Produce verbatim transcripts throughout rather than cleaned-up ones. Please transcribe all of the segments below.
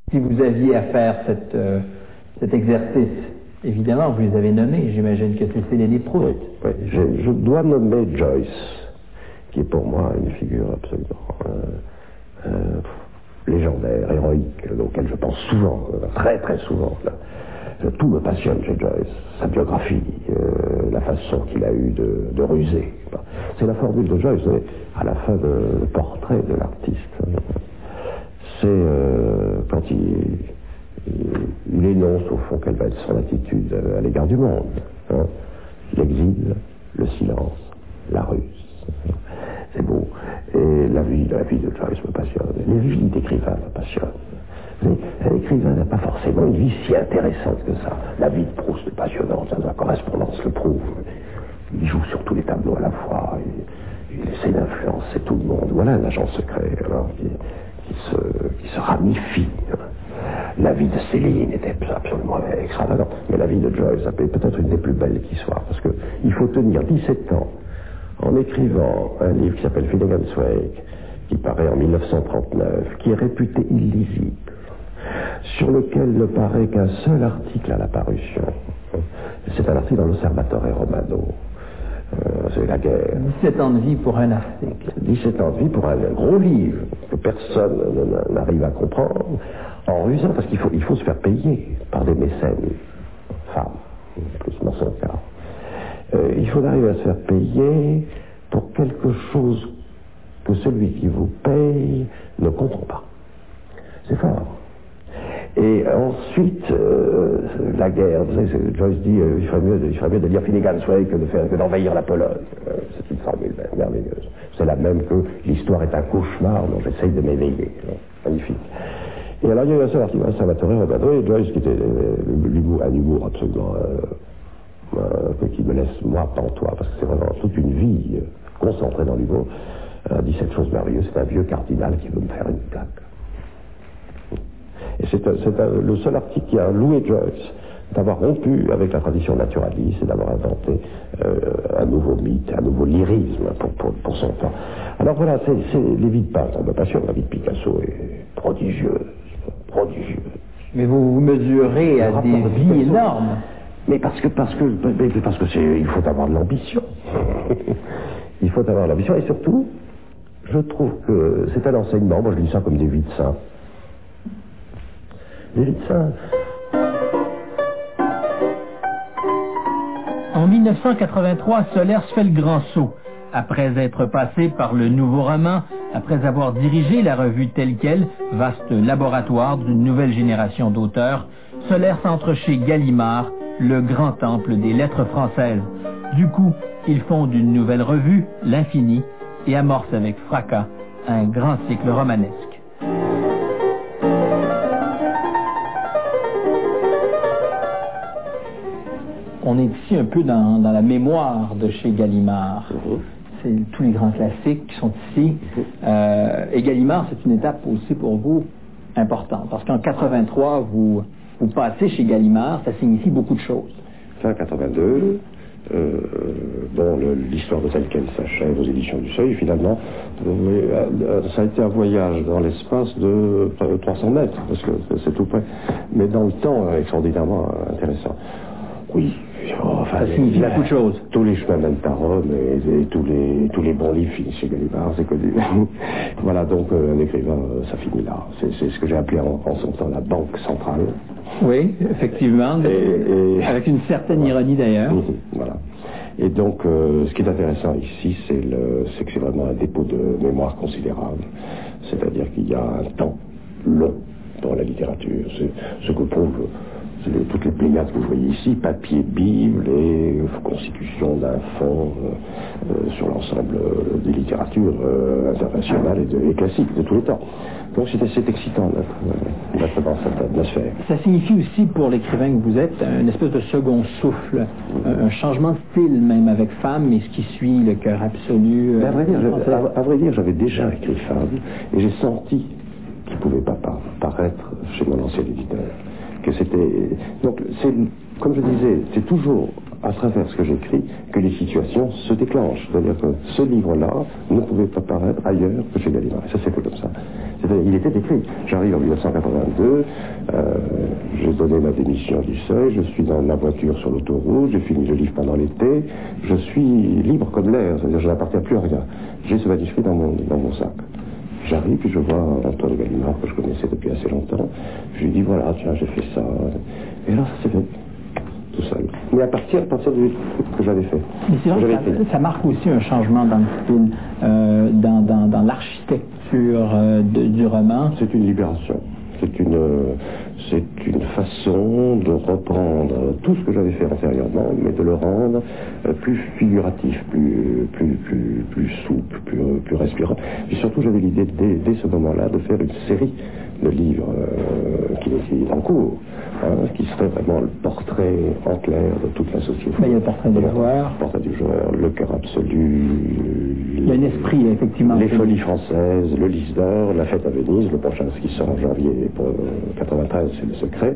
Si vous aviez à faire cette, euh, cet exercice, évidemment, vous les avez nommés. J'imagine que c'est Céline et Proust. Oui, oui. Je, je dois nommer Joyce, qui est pour moi une figure absolument euh, euh, légendaire, héroïque, auquel je pense souvent, euh, très très souvent. Là. Tout me passionne chez Joyce, sa biographie, euh, la façon qu'il a eu de, de ruser. C'est la formule de Joyce, vous savez, à la fin de le portrait de l'artiste. C'est euh, quand il, il, il énonce au fond quelle va être son attitude à l'égard du monde. Hein. L'exil, le silence, la ruse. C'est beau. Et la vie, la vie de Joyce me passionne. Les vies d'écrivain me passionnent. Un écrivain n'a pas forcément une vie si intéressante que ça. La vie de Proust est passionnante, la correspondance le prouve. Il joue sur tous les tableaux à la fois, il, il essaie d'influencer tout le monde. Voilà un agent secret, alors, qui, qui, se, qui se ramifie. La vie de Céline était absolument extravagante, mais la vie de Joyce est peut-être une des plus belles qui soit, parce qu'il faut tenir dix-sept ans en écrivant un livre qui s'appelle Finnegan's Wake, qui paraît en mille neuf cent trente-neuf, qui est réputé illisible, sur lequel ne paraît qu'un seul article à la parution. C'est un article dans l'Osservatore Romano. Euh, c'est la guerre. dix-sept ans de vie pour un article. dix-sept ans de vie pour un, un gros livre que personne n'arrive à comprendre, en rusant, parce qu'il faut, il faut se faire payer par des mécènes, femmes, plus dans son cas. Euh, il faut arriver à se faire payer pour quelque chose que celui qui vous paye ne comprend pas. C'est fort. Et ensuite, euh, la guerre, vous savez, Joyce dit euh, il, ferait mieux de, il ferait mieux de lire Finnegan's Wake que, de faire, que d'envahir la Pologne. Euh, c'est une formule merveilleuse. C'est la même que l'histoire est un cauchemar dont j'essaye de m'éveiller. Magnifique. Et alors il y a eu un seul article, un Salvatore Romano, et Joyce qui était euh, l'humour, un humour absolument euh, euh, qui me laisse moi pantois, parce que c'est vraiment toute une vie euh, concentrée dans l'humour. Euh, dit cette chose merveilleuse, c'est un vieux cardinal qui veut me faire une claque. Et c'est, c'est un, le seul article qui a loué Joyce d'avoir rompu avec la tradition naturaliste et d'avoir inventé euh, un nouveau mythe, un nouveau lyrisme pour, pour, pour son temps. Alors voilà, c'est, c'est les vies de peintres me passionnent. La vie de Picasso est prodigieuse, prodigieuse. Mais vous vous mesurez à des vies énormes. Mais parce que, parce que, mais parce que c'est, il faut avoir de l'ambition. Il faut avoir de l'ambition et surtout, je trouve que c'est un enseignement, moi je lis ça comme des vies de saints. Des vies de saints. En mille neuf cent quatre-vingt-trois, Solers fait le grand saut. Après être passé par le Nouveau Roman, après avoir dirigé la revue Telle Quelle, vaste laboratoire d'une nouvelle génération d'auteurs, Solers entre chez Gallimard, le grand temple des lettres françaises. Du coup, il fonde une nouvelle revue, L'Infini, et amorce avec fracas un grand cycle romanesque. On est ici un peu dans, dans la mémoire de chez Gallimard. Mmh. C'est tous les grands classiques qui sont ici. Mmh. Euh, et Gallimard, c'est une étape aussi pour vous importante, parce qu'en quatre-vingt-trois, vous, vous passez chez Gallimard, ça signifie beaucoup de choses. Fin quatre-vingt-deux, euh, bon, le, l'histoire de Telle Quelle s'achève aux éditions du Seuil, finalement, euh, ça a été un voyage dans l'espace de euh, trois cents mètres, parce que c'est tout près, mais dans le temps, euh, extraordinairement intéressant. Oui, enfin, ça signifie beaucoup de choses. Tous les chemins mènent à Rome et, et tous les tous les bons livres finissent chez Gallimard, c'est connu. Voilà, donc euh, un écrivain, euh, ça finit là. C'est, c'est ce que j'ai appelé en, en son temps la banque centrale. Oui, effectivement, et, et... avec une certaine voilà. ironie d'ailleurs. Mmh, voilà. Et donc, euh, ce qui est intéressant ici, c'est, le, c'est que c'est vraiment un dépôt de mémoire considérable. C'est-à-dire qu'il y a un temps long dans la littérature. C'est ce que prouve c'est les, toutes les pléiades que vous voyez ici, papier, Bible et euh, constitution d'un fonds euh, euh, sur l'ensemble euh, des littératures euh, internationales et, de, et classiques de tous les temps. Donc c'est, c'est excitant d'être, d'être dans cette atmosphère. Ça signifie aussi pour l'écrivain que vous êtes une espèce de second souffle, un, un changement de style même avec Femme et ce qui suit, Le cœur absolu. Euh, à, vrai dire, je, à, à vrai dire, j'avais déjà écrit Femme et j'ai senti qu'il ne pouvait pas paraître chez mon ancien éditeur. Que c'était donc c'est comme je disais, c'est toujours à travers ce que j'écris que les situations se déclenchent. C'est-à-dire que ce livre-là ne pouvait pas paraître ailleurs que chez Gallimard. Et ça c'est fait comme ça. C'est il était écrit. J'arrive en mille neuf cent quatre-vingt-deux, euh, j'ai donné ma démission du Seuil, je suis dans ma voiture sur l'autoroute, j'ai fini le livre pendant l'été, je suis libre comme l'air, c'est-à-dire je n'appartiens plus à rien. J'ai ce manuscrit dans mon, dans mon sac. J'arrive, puis je vois Antoine Gallimard, que je connaissais depuis assez longtemps. Je lui dis, voilà, tiens, j'ai fait ça. Et là, ça s'est fait. Tout seul. Mais à partir, à partir du truc que j'avais fait. Mais c'est vrai que ça, ça marque aussi un changement dans le style, euh, dans, dans, dans l'architecture euh, de, du roman. C'est une libération. C'est une, c'est une façon de reprendre tout ce que j'avais fait antérieurement, mais de le rendre plus figuratif, plus, plus, plus, plus souple, plus, plus respirant. Et surtout, j'avais l'idée, dès, dès ce moment-là, de faire une série de livres euh, qui est en cours, hein, qui serait vraiment le portrait en clair de toute la société. Mais il y a le portrait du joueur. Le portrait du joueur, le cœur absolu. Il y a un esprit, effectivement. Les folies françaises, le Lys d'or, la fête à Venise, le prochain qui sort en janvier pour euh, quatre-vingt-treize, c'est le secret.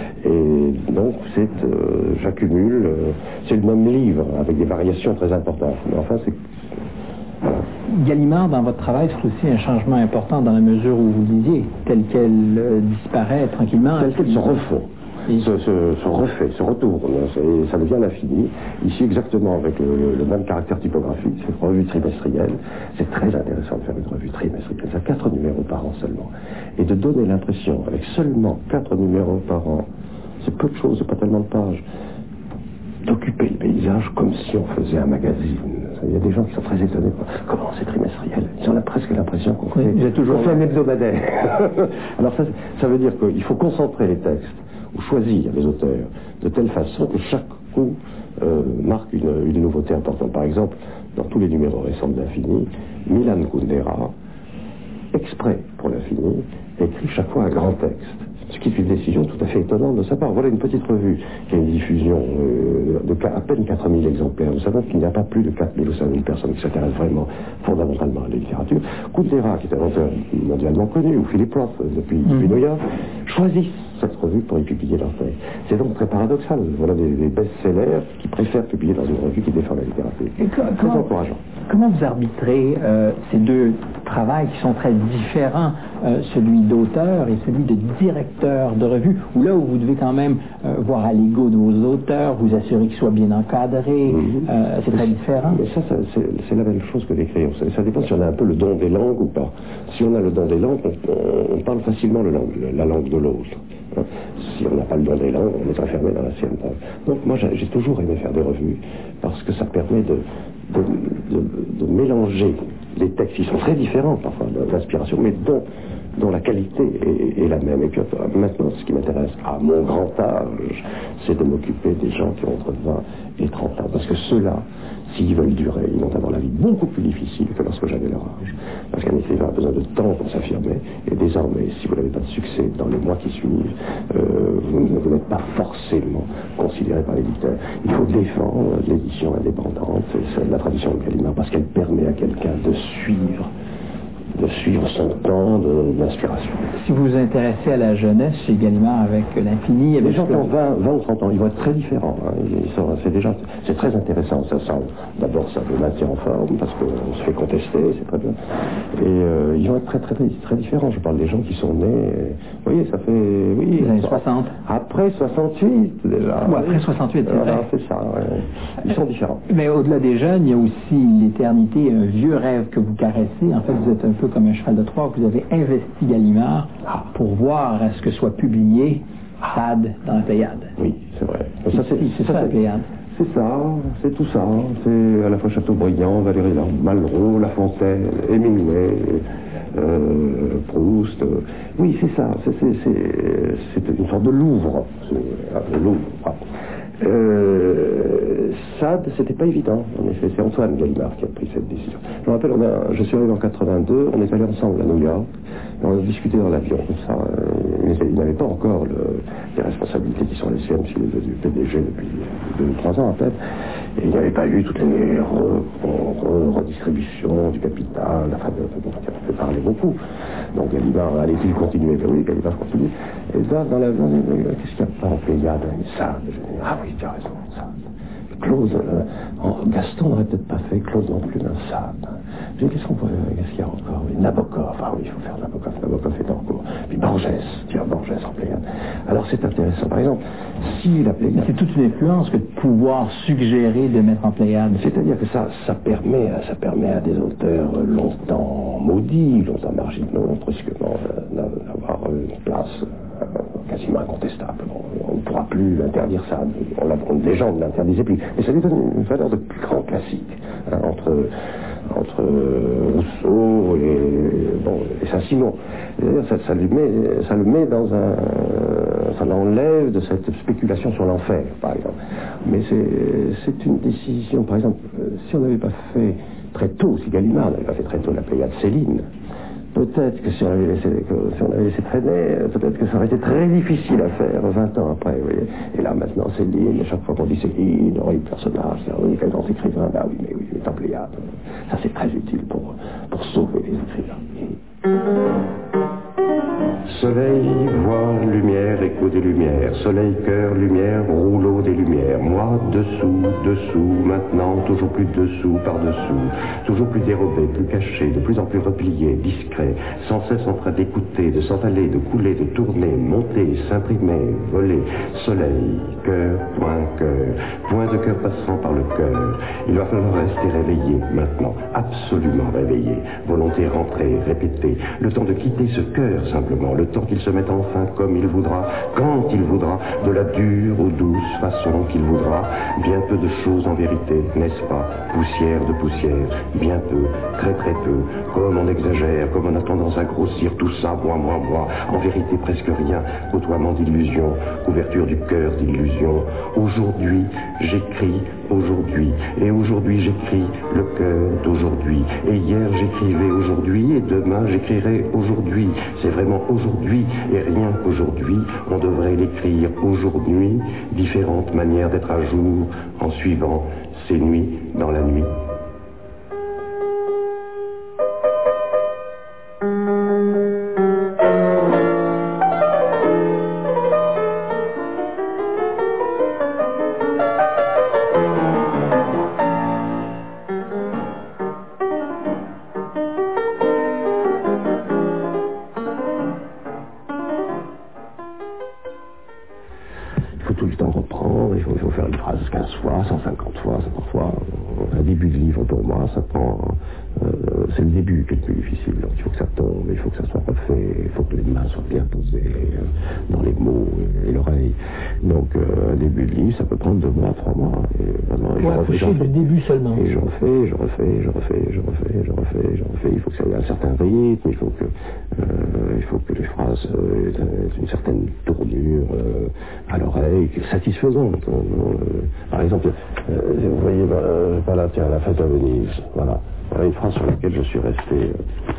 Et donc, c'est, euh, j'accumule, euh, c'est le même livre, avec des variations très importantes. Mais enfin, c'est... Voilà. Gallimard, dans votre travail, c'est aussi un changement important dans la mesure où vous disiez, telle qu'elle euh, disparaît tranquillement. Telle qu'elle se refond, se, se, se refait, se retourne, et ça devient l'infini. Ici, exactement avec le, le même caractère typographique, cette revue trimestrielle. C'est très intéressant de faire une revue trimestrielle. Ça a quatre numéros par an seulement. Et de donner l'impression, avec seulement quatre numéros par an, c'est peu de choses, c'est pas tellement de pages, d'occuper le paysage comme si on faisait un magazine. Il y a des gens qui sont très étonnés. Comment c'est trimestriel? Ils ont presque l'impression qu'on fait, oui, toujours fait un hebdomadaire. Alors ça, ça veut dire qu'il faut concentrer les textes ou choisir les auteurs de telle façon que chaque coup euh, marque une, une nouveauté importante. Par exemple, dans tous les numéros récents de l'Infini, Milan Kundera, exprès pour l'Infini, écrit chaque fois un grand texte. Ce qui est une décision tout à fait étonnante de sa part. Voilà une petite revue qui a une diffusion euh, de à peine quatre mille exemplaires. Nous savons qu'il n'y a pas plus de quatre mille ou cinq mille personnes qui s'intéressent vraiment fondamentalement à la littérature. Kundera, qui est un auteur mondialement connu, ou Philip Roth depuis, mmh. depuis New York, choisissent cette revue pour y publier leurs textes. C'est donc très paradoxal. Voilà des, des best-sellers qui préfèrent publier dans une revue qui défend la littérature. C'est très encourageant. Comment vous arbitrez euh, ces deux travails qui sont très différents, euh, celui d'auteur et celui de directeur de revue, où là où vous devez quand même euh, voir à l'ego de vos auteurs, vous assurer qu'ils soient bien encadrés, mmh. euh, c'est très différent. Mais ça, ça c'est, c'est la même chose que d'écrire. Ça, ça dépend si on a un peu le don des langues ou pas. Si on a le don des langues, on, on parle facilement le langue, la langue de l'autre. Hein. Si on n'a pas le don des langues, on est enfermé dans la sienne. Donc moi, j'ai, j'ai toujours aimé faire des revues parce que ça permet de De, de, de mélanger les textes qui sont très différents parfois d'inspiration, mais dont, dont la qualité est, est la même. Et puis maintenant, ce qui m'intéresse à mon grand âge, c'est de m'occuper des gens qui ont entre vingt et trente ans. Parce que ceux-là, s'ils veulent durer, ils vont avoir la vie beaucoup plus difficile que lorsque j'avais leur âge. Parce qu'un écrivain a besoin de temps pour s'affirmer. Et désormais, si vous n'avez pas de succès dans les mois qui suivent, euh, vous, vous n'êtes pas forcément considéré par l'éditeur. Il faut défendre l'édition indépendante, c'est la tradition de Gallimard, parce qu'elle permet à quelqu'un de suivre de suivre son temps de, d'inspiration. Si vous vous intéressez à la jeunesse chez Gallimard avec l'Infini... Les gens qui ont vingt, vingt ou trente ans, ils vont être très différents. Hein. Ils sont, c'est déjà, c'est très intéressant. Ça, ça, d'abord, ça les maintient en forme, parce qu'on se fait contester, c'est très bien. Et euh, ils vont être très, très, très, très différents. Je parle des gens qui sont nés... Vous voyez, ça fait... Oui, les années soixante. Après soixante-huit, déjà. Ou après soixante-huit, c'est voilà, vrai. c'est ça, ouais. Ils sont différents. Mais au-delà des jeunes, il y a aussi l'éternité, un vieux rêve que vous caressez. En fait, vous êtes un peu comme un cheval de Troie, vous avez investi Gallimard pour voir à ce que soit publié Sade dans la Pléiade. Oui, c'est vrai. C'est, ça, c'est, c'est ça, la Pléiade. C'est ça, c'est tout ça. C'est à la fois Chateaubriand, Valéry Malraux, La Fontaine, Hemingway, euh, Proust. Euh, oui, c'est ça. C'est, c'est, c'est, c'est une sorte de Louvre. C'est, le Louvre. Ah. Euh, Sade, c'était pas évident, en effet. C'est Antoine Gallimard qui a pris cette décision. Je me rappelle, on a, je suis arrivé en quatre-vingt-deux, on est allé ensemble à New York, et on a discuté dans l'avion. Ça, euh, il n'avait pas encore le, les responsabilités qui sont les siennes, s'il est devenu P D G depuis deux ou trois ans à peine. Et il n'y avait pas eu toutes les re, re, redistributions du capital, enfin, donc ça fait parler beaucoup. Donc Gallimard, allait-il continuer? Ben oui, Gallimard continue. Et là, dans l'avion, on dit, qu'est-ce qu'il n'y a pas en Pléiade? Sade. Ah oui, tu as raison, Sade. Close, euh, En, Gaston n'aurait peut-être pas fait, Claude non plus, un Sade. Qu'est-ce qu'on peut, qu'est-ce qu'il y a encore? Oui, Nabokov, ah oui, il faut faire Nabokov, Nabokov est en cours. Puis Borges, tiens, Borges en Pléiade. Alors c'est intéressant. Par exemple, si la Pléiade... C'est toute une influence que de pouvoir suggérer de mettre en Pléiade. C'est-à-dire que ça, ça, permet, ça permet à des auteurs longtemps maudits, longtemps marginaux, brusquement, d'avoir une place euh, quasiment incontestable. On, on ne pourra plus interdire ça. On, on, les gens ne l'interdisaient plus. Mais ça lui donne une valeur de plus grand classique. Hein, entre... entre Rousseau et, bon, et Saint-Simon. Ça, ça, lui met, ça le met dans un... ça l'enlève de cette spéculation sur l'enfer, par exemple. Mais c'est une décision, par exemple, si on n'avait pas fait très tôt, si Gallimard n'avait pas fait très tôt la Pléiade Céline, peut-être que si on avait laissé, que, si on avait laissé traîner, peut-être que ça aurait été très difficile à faire vingt ans après, vous voyez. Et là, maintenant, Céline, à chaque fois qu'on dit Céline, horrible personnage, oui, quel grand écrivain, bah oui, mais oui, mais en Pléiade. Ça, c'est très utile pour, pour sauver les écrivains. Soleil, voix, lumière, écho des lumières. Soleil, cœur, lumière, rouleau des lumières. Moi, dessous, dessous, maintenant, toujours plus dessous, par-dessous. Toujours plus dérobé, plus caché, de plus en plus replié, discret. Sans cesse en train d'écouter, de s'entaler, de couler, de tourner, monter, s'imprimer, voler. Soleil, cœur, point, cœur. Point de cœur passant par le cœur. Il va falloir rester réveillé, maintenant. Absolument réveillé. Volonté rentrée, répétée. Le temps de quitter ce cœur, simplement. Le temps qu'il se mette enfin comme il voudra, quand il voudra, de la dure ou douce façon qu'il voudra. Bien peu de choses en vérité, n'est-ce pas? Poussière de poussière, bien peu, très très peu. Comme on exagère, comme on a tendance à grossir tout ça, moi, moi, moi. En vérité, presque rien. Côtoiement d'illusions, couverture du cœur d'illusions. Aujourd'hui, j'écris aujourd'hui. Et aujourd'hui, j'écris le cœur d'aujourd'hui. Et hier, j'écrivais aujourd'hui. Et demain, j'écrirai aujourd'hui. C'est vraiment aujourd'hui et rien qu'aujourd'hui. On devrait l'écrire aujourd'hui. Différentes manières d'être à jour en suivant ces nuits dans la nuit. Le début seulement. Et je refais, je refais, je refais, je refais, je refais, je refais. Il faut que ça ait un certain rythme, il faut que, euh, il faut que les phrases euh, aient une certaine tournure euh, à l'oreille, satisfaisante. Euh, par exemple, euh, vous voyez, euh, voilà, tiens, la fête à Venise, voilà. Voilà une phrase sur laquelle je suis resté, euh,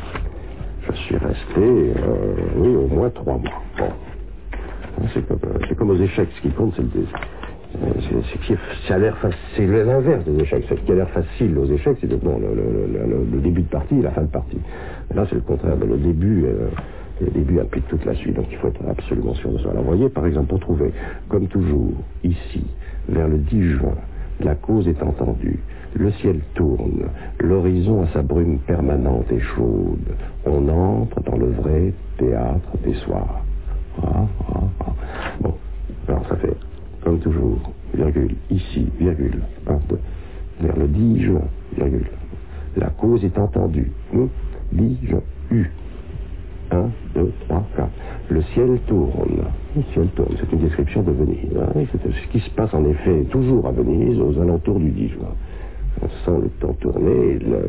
je suis resté, euh, oui, au moins trois mois. Bon. C'est comme, c'est comme aux échecs, ce qui compte, c'est le désir. C'est, c'est, c'est l'inverse des échecs. Ce qui a l'air facile aux échecs, c'est bon, le, le, le, le début de partie et la fin de partie. Là, c'est le contraire. Le début, euh, le début implique toute la suite, donc il faut être absolument sûr de ça. Alors, vous voyez, par exemple, on trouvait, comme toujours, ici, vers le dix juin, la cause est entendue, le ciel tourne, l'horizon a sa brume permanente et chaude. On entre dans le vrai théâtre des soirs. Ah, ah, ah. Bon, alors ça fait... comme toujours, virgule, ici, virgule, un, deux, vers le dix juin, virgule, la cause est entendue, hum, dix juin, U, un, deux, trois, quatre, le ciel tourne, le ciel tourne, c'est une description de Venise, hein, c'est ce qui se passe en effet toujours à Venise, aux alentours du dix juin, on sent le temps tourner, et, le,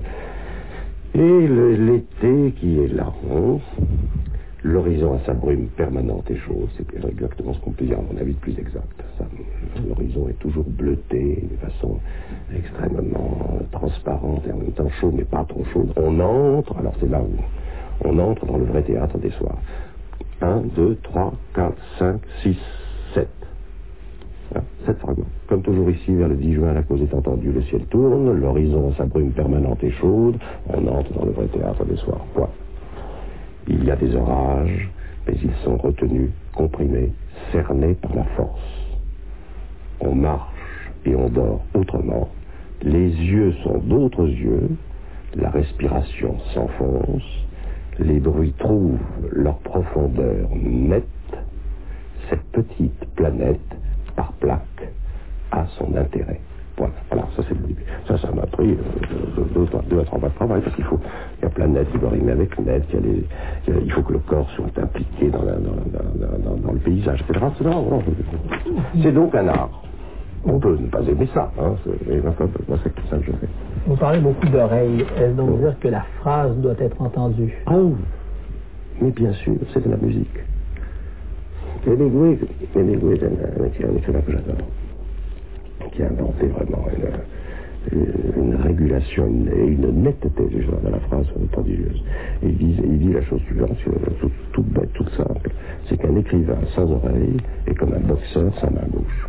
et le, l'été qui est là, hein. L'horizon a sa brume permanente et chaude, c'est exactement ce qu'on peut dire, à mon avis, de plus exact. Ça, l'horizon est toujours bleuté de façon extrêmement transparente et en même temps chaude, mais pas trop chaude. On entre, alors c'est là où on entre dans le vrai théâtre des soirs. un, deux, trois, quatre, cinq, six, sept. Voilà, sept fragments. Comme toujours ici, vers le dix juin, la cause est entendue, le ciel tourne, l'horizon a sa brume permanente et chaude, on entre dans le vrai théâtre des soirs. Point. Il y a des orages, mais ils sont retenus, comprimés, cernés par la force. On marche et on dort autrement, Les yeux sont d'autres yeux, la respiration s'enfonce, les bruits trouvent leur profondeur nette, cette petite planète, par plaque, a son intérêt. Voilà, voilà, ça c'est le début. Ça, ça m'a pris euh, deux, deux, deux à trois mois de travail, parce qu'il faut, il y a planète qui doit rimer avec net, il, y a les, il, y a, il faut que le corps soit impliqué dans, la, dans, dans, dans, dans le paysage, et cetera. et cetera. C'est donc un art. On peut ne pas aimer ça, hein, mais moi c'est tout ça que je fais. Vous parlez beaucoup d'oreilles, est-ce donc dire que la phrase doit être entendue? Oh, mais bien sûr, c'est de la musique. Hemingway, Hemingway est un, un écrivain que j'adore, qui a inventé vraiment une, une, une régulation et une, une netteté dans la phrase prodigieuse. Et il dit, il dit la chose suivante, toute, toute bête, toute simple, c'est qu'un écrivain sans oreille est comme un boxeur sans main gauche.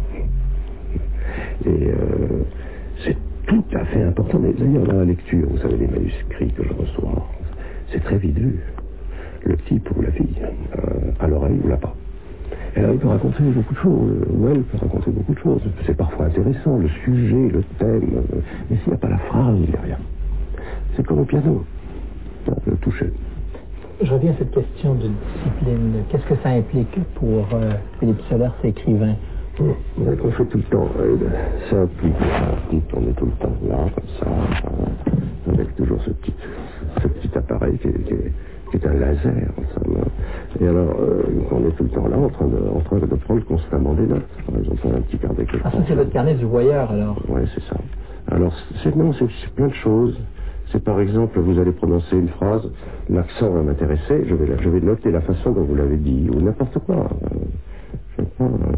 Et euh, c'est tout à fait important. Mais d'ailleurs, dans la lecture, vous savez, les manuscrits que je reçois, c'est très vite vu. Le type ou la fille, euh, à l'oreille ou l'a pas. Et là, il peut raconter beaucoup de choses, ou elle peut raconter beaucoup de choses. C'est parfois intéressant, le sujet, le thème, mais s'il n'y a pas la phrase, il n'y a rien. C'est comme au piano, le toucher. Je reviens à cette question de discipline. Qu'est-ce que ça implique pour euh, Philippe Solers, écrivain? On fait tout le temps, euh, ça implique, ça implique, on est tout le temps là, comme ça, euh, avec toujours ce petit, ce petit appareil qui est, qui est, qui est un laser, en somme. Et alors, euh, on est tout le temps là, en train de, en train de prendre constamment des notes. Par exemple, un petit carnet que je Ah, ça, prends. c'est votre carnet du voyeur, alors? Oui, c'est ça. Alors, c'est, non, c'est, c'est plein de choses. C'est par exemple, vous allez prononcer une phrase, l'accent va m'intéresser, je vais, je vais noter la façon dont vous l'avez dit, ou n'importe quoi. Euh, je ne sais pas, euh,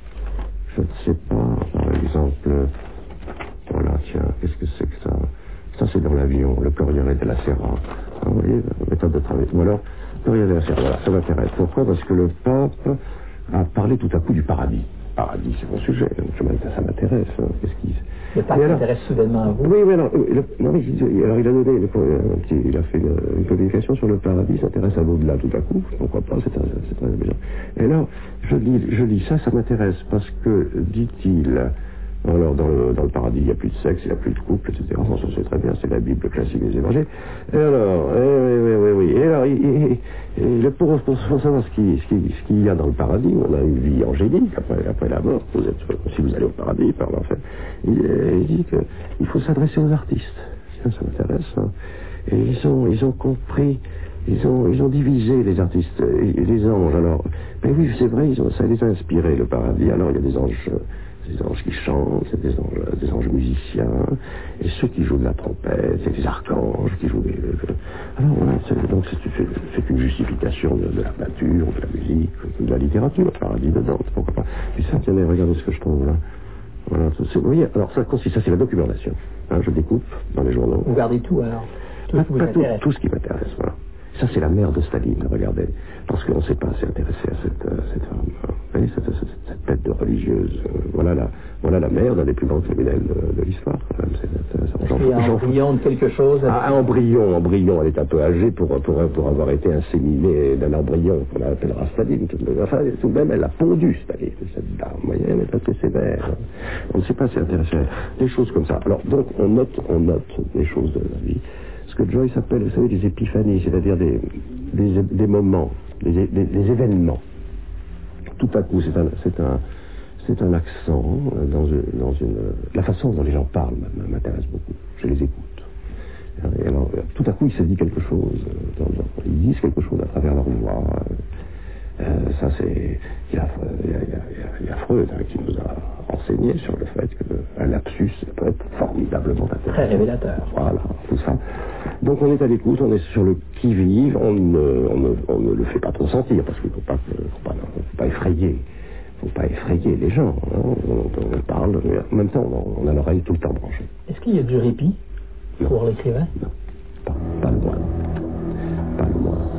je ne sais pas, par exemple, voilà, tiens, qu'est-ce que c'est que ça? Ça, c'est dans l'avion, le Corriere della Sera. Ah, vous voyez, la méthode de travail. Ou alors, Corriere della Sera, voilà, ça m'intéresse. Pourquoi? Parce que le pape a parlé tout à coup du paradis. Paradis, c'est mon sujet, ça m'intéresse. Hein. Qu'est-ce qui... Le pape s'intéresse soudainement à vous? Oui, mais non, le, non mais, alors il a donné, le, un petit, il a fait une, une communication sur le paradis, s'intéresse à l'au-delà tout à coup, pourquoi pas, c'est très, c'est très amusant. Et là, je lis, je lis ça, ça m'intéresse, parce que, dit-il, alors dans le, dans le paradis, il n'y a plus de sexe, il n'y a plus de couple, et cetera. Bon, ça c'est très bien, c'est la Bible classique des évangiles. Et alors, eh, oui, oui, oui, oui. Et alors, il, il, il, pour, pour, pour savoir ce qu'il ce qui, ce qu'il y a dans le paradis, on a une vie angélique après, après la mort. Vous êtes, si vous allez au paradis, par l'enfer, il, il dit qu'il faut s'adresser aux artistes. Ça, ça m'intéresse. Hein. Et ils ont, ils ont compris. Ils ont, ils ont divisé les artistes et les anges. Alors, mais oui, c'est vrai, ils ont, ça les a inspirés, le paradis. Alors, il y a des anges. Des anges qui chantent, c'est des anges, des anges musiciens, et ceux qui jouent de la trompette, c'est des archanges qui jouent des... Alors voilà, c'est, donc c'est, c'est, c'est une justification de, de la peinture, de la musique, de la littérature, le paradis de Dante, pourquoi pas. Et ça, tenez, regardez ce que je trouve là. Voilà, c'est, vous voyez, alors ça consiste, ça c'est la documentation. Hein, je découpe dans les journaux. Vous gardez tout alors? Tout, pas, ce qui vous pas tout, intéresse. tout ce qui m'intéresse, voilà. Ça, c'est la mère de Staline, regardez. Parce qu'on ne s'est pas assez intéressé à cette, euh, cette femme. Vous voyez, cette, cette, cette tête de religieuse. Euh, voilà, la, voilà la mère d'un des plus grands criminels de, de l'histoire. Quand même. C'est, c'est, c'est, Est-ce qu'il y a un embryon de quelque chose avec... Ah, un embryon, embryon, elle est un peu âgée pour, pour, pour avoir été inséminée d'un embryon qu'on appellera Staline. Enfin, tout de même, elle a pondu Staline, cette dame. Vous voyez, elle est assez sévère. On ne s'est pas assez intéressé à des choses comme ça. Alors, donc, on note, on note des choses de la vie. Ce que Joyce appelle, vous savez, des épiphanies, c'est-à-dire des, des, des moments, des, des, des événements. Tout à coup, c'est un, c'est un, c'est un accent dans une, dans une... La façon dont les gens parlent m'intéresse beaucoup. Je les écoute. Et alors, tout à coup, il se dit quelque chose. Dans, dans, ils disent quelque chose à travers leur voix. Euh, ça, c'est... Il y a, il y a, il y a, il y a Freud hein, qui nous a enseigné sur le fait qu'un lapsus peut être formidablement intéressant. Très révélateur. Voilà, tout ça. Donc on est à l'écoute, on est sur le qui-vive, on ne, on ne, on ne le fait pas trop sentir, parce qu'il ne faut pas, faut pas, faut pas effrayer. Il ne faut pas effrayer les gens. Hein. On, on parle, mais en même temps, on a l'oreille tout le temps branchée. Est-ce qu'il y a du répit non. pour l'écrivain? Non, pas, pas le moins. Pas le moins.